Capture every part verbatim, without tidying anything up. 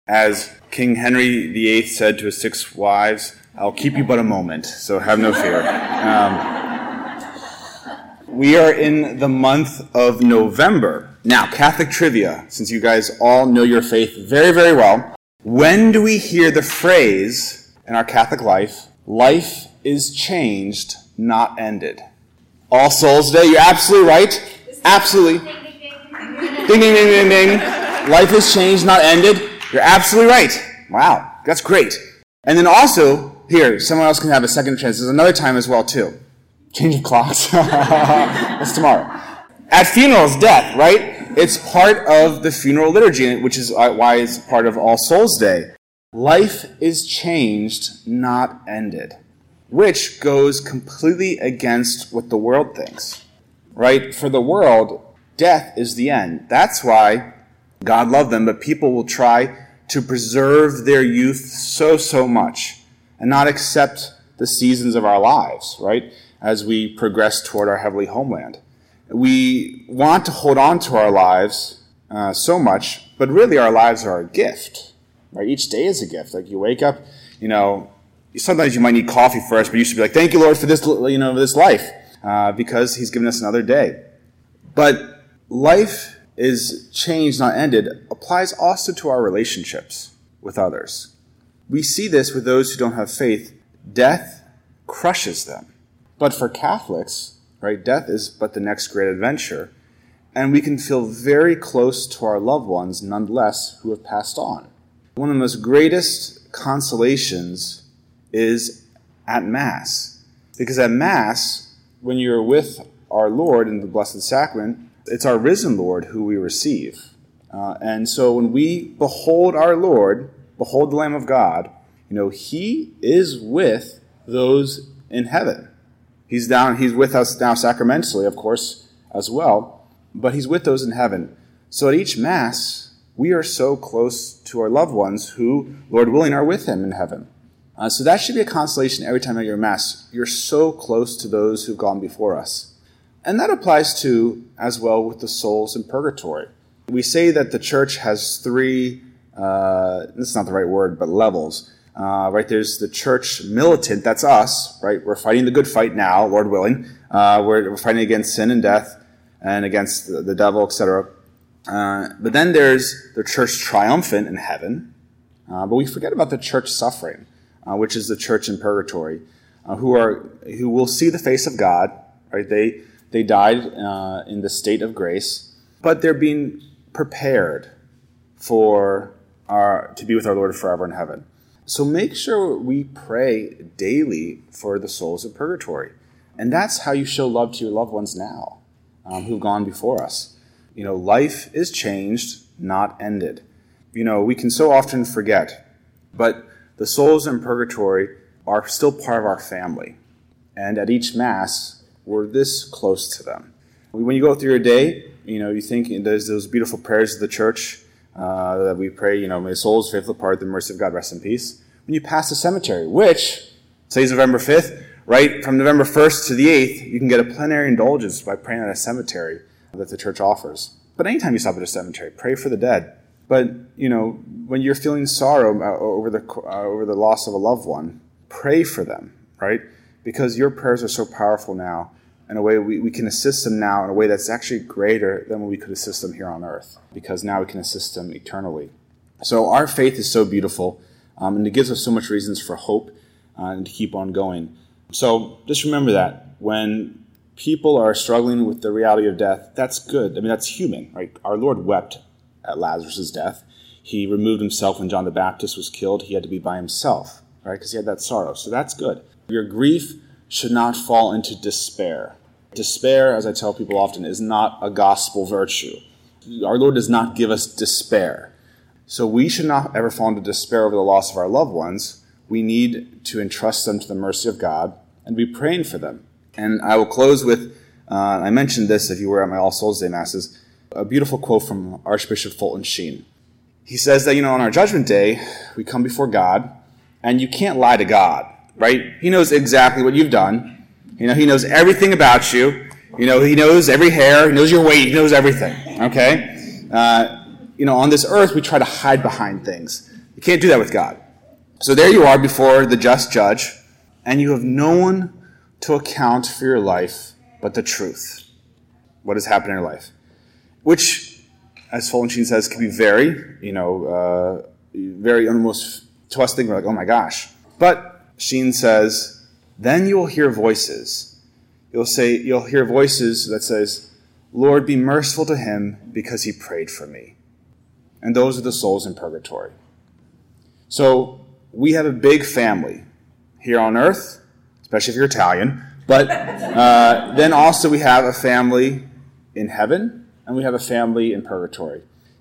As King Henry the Eighth said to his six wives, I'll keep you but a moment, so have no fear. Um, we are in the month of November. Now, Catholic trivia, since you guys all know your faith very, very well. When do we hear the phrase in our Catholic life, life is changed, not ended? All Souls Day, you're absolutely right. Absolutely. Ding, ding, ding, ding, ding. Life is changed, not ended. You're absolutely right. Wow, that's great. And then also, here, someone else can have a second chance. There's another time as well, too. Change of clocks. That's tomorrow. At funerals, death, right? It's part of the funeral liturgy, which is why it's part of All Souls Day. Life is changed, not ended, which goes completely against what the world thinks, right? For the world, death is the end. That's why God loved them, but people will try to preserve their youth so, so much and not accept the seasons of our lives, right, as we progress toward our heavenly homeland. We want to hold on to our lives uh, so much, but really our lives are a gift, right? Each day is a gift. Like you wake up, you know, sometimes you might need coffee first, but you should be like, thank you, Lord, for this, you know, this life, uh, because he's given us another day. But life is changed, not ended, applies also to our relationships with others. We see this with those who don't have faith. Death crushes them. But for Catholics, right, death is but the next great adventure, and we can feel very close to our loved ones, nonetheless, who have passed on. One of the most greatest consolations is at Mass. Because at Mass, when you're with our Lord in the Blessed Sacrament, it's our risen Lord who we receive. Uh, and so when we behold our Lord, behold the Lamb of God, you know, he is with those in heaven. He's down, he's with us now sacramentally, of course, as well, but he's with those in heaven. So at each Mass, we are so close to our loved ones who, Lord willing, are with him in heaven. Uh, so that should be a consolation every time at your Mass. You're so close to those who've gone before us. And that applies to, as well, with the souls in purgatory. We say that the church has three, uh, this is not the right word, but levels. Uh, right, there's the church militant, that's us, right? We're fighting the good fight now, Lord willing. Uh, we're, we're fighting against sin and death and against the, the devil, et cetera. Uh, but then there's the church triumphant in heaven. Uh, but we forget about the church suffering, uh, which is the church in purgatory, uh, who are who will see the face of God, right? They They died uh, in the state of grace, but they're being prepared for our to be with our Lord forever in heaven. So make sure we pray daily for the souls of purgatory. And that's how you show love to your loved ones now, um, who've gone before us. You know, life is changed, not ended. You know, we can so often forget, but the souls in purgatory are still part of our family. And at each Mass, we're this close to them. When you go through your day, you know, you think there's those beautiful prayers of the church uh, that we pray, you know, may souls faithful part, the mercy of God, rest in peace. When you pass the cemetery, which, today's November fifth, right, from November first to the eighth, you can get a plenary indulgence by praying at a cemetery that the church offers. But anytime you stop at a cemetery, pray for the dead. But, you know, when you're feeling sorrow over the, uh, over the loss of a loved one, pray for them, right? Because your prayers are so powerful now, in a way we, we can assist them now in a way that's actually greater than when we could assist them here on earth, because now we can assist them eternally. So our faith is so beautiful, um, and it gives us so much reasons for hope uh, and to keep on going. So just remember that when people are struggling with the reality of death, that's good. I mean, that's human, right? Our Lord wept at Lazarus' death. He removed himself when John the Baptist was killed. He had to be by himself, right? Because he had that sorrow. So that's good. Your grief should not fall into despair. Despair, as I tell people often, is not a gospel virtue. Our Lord does not give us despair. So we should not ever fall into despair over the loss of our loved ones. We need to entrust them to the mercy of God and be praying for them. And I will close with, uh, I mentioned this if you were at my All Souls Day Masses, a beautiful quote from Archbishop Fulton Sheen. He says that, you know, on our judgment day, we come before God, and you can't lie to God. Right? He knows exactly what you've done. You know, he knows everything about you. You know, he knows every hair. He knows your weight. He knows everything. Okay? Uh, you know, on this earth, we try to hide behind things. You can't do that with God. So there you are before the just judge, and you have no one to account for your life but the truth. What has happened in your life? Which, as Fulton Sheen says, can be very, you know, uh, very almost, to us thinking like, oh my gosh. But Sheen says, then you will hear voices. You'll say, you'll hear voices that says, Lord, be merciful to him because he prayed for me. And those are the souls in purgatory. So we have a big family here on earth, especially if you're Italian. But uh, then also we have a family in heaven, and we have a family in purgatory.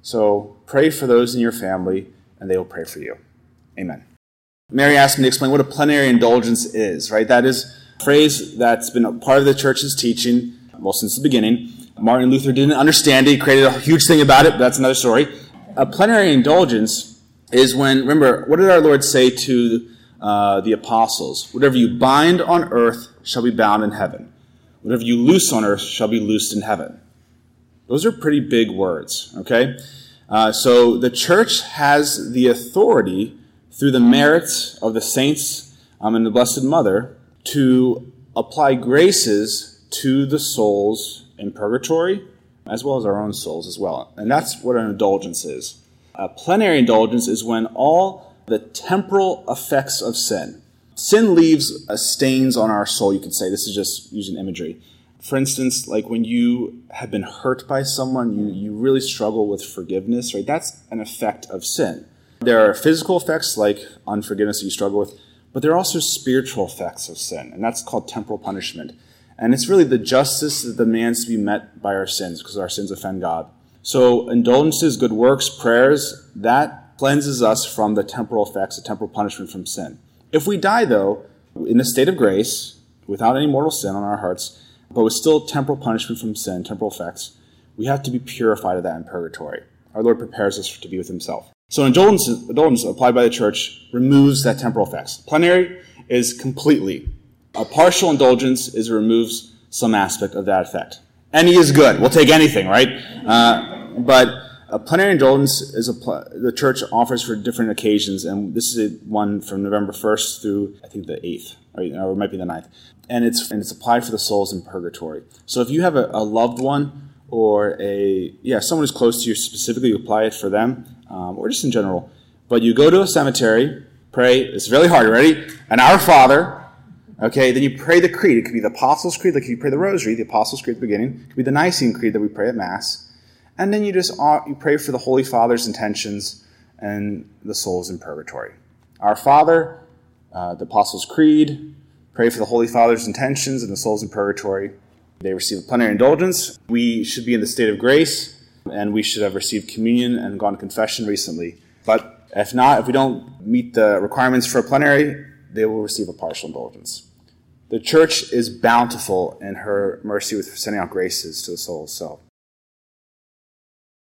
So pray for those in your family, and they will pray for you. Amen. Mary asked me to explain what a plenary indulgence is, right? That is a phrase that's been a part of the church's teaching, well, since the beginning. Martin Luther didn't understand it. He created a huge thing about it, but that's another story. A plenary indulgence is when, remember, what did our Lord say to uh, the apostles? Whatever you bind on earth shall be bound in heaven. Whatever you loose on earth shall be loosed in heaven. Those are pretty big words, okay? Uh, so the church has the authority through the merits of the saints um, and the Blessed Mother to apply graces to the souls in purgatory, as well as our own souls as well. And that's what an indulgence is. A plenary indulgence is when all the temporal effects of sin, sin leaves uh, stains on our soul, you could say. This is just using imagery. For instance, like when you have been hurt by someone, you, you really struggle with forgiveness, right? That's an effect of sin. There are physical effects like unforgiveness that you struggle with, but there are also spiritual effects of sin, and that's called temporal punishment. And it's really the justice that demands to be met by our sins, because our sins offend God. So indulgences, good works, prayers, that cleanses us from the temporal effects, the temporal punishment from sin. If we die, though, in a state of grace, without any mortal sin on our hearts, but with still temporal punishment from sin, temporal effects, we have to be purified of that in purgatory. Our Lord prepares us to be with himself. So indulgence, indulgence applied by the church removes that temporal effects. Plenary is completely. A partial indulgence is it removes some aspect of that effect. Any is good. We'll take anything, right? Uh, but a plenary indulgence is a pl- the church offers for different occasions, and this is one from November first through, I think, the eighth, right? Or it might be the ninth. And it's and it's applied for the souls in purgatory. So if you have a, a loved one or a, yeah, someone who's close to you specifically, you apply it for them, um, or just in general. But you go to a cemetery, pray, it's really hard, ready? And Our Father, okay, then you pray the creed. It could be the Apostles' Creed, like you pray the Rosary, the Apostles' Creed at the beginning. It could be the Nicene Creed that we pray at Mass. And then you just you pray for the Holy Father's intentions and the souls in purgatory. Our Father, uh, the Apostles' Creed, pray for the Holy Father's intentions and the souls in purgatory. They receive a plenary indulgence. We should be in the state of grace, and we should have received communion and gone to confession recently. But if not, if we don't meet the requirements for a plenary, they will receive a partial indulgence. The church is bountiful in her mercy with sending out graces to the souls. So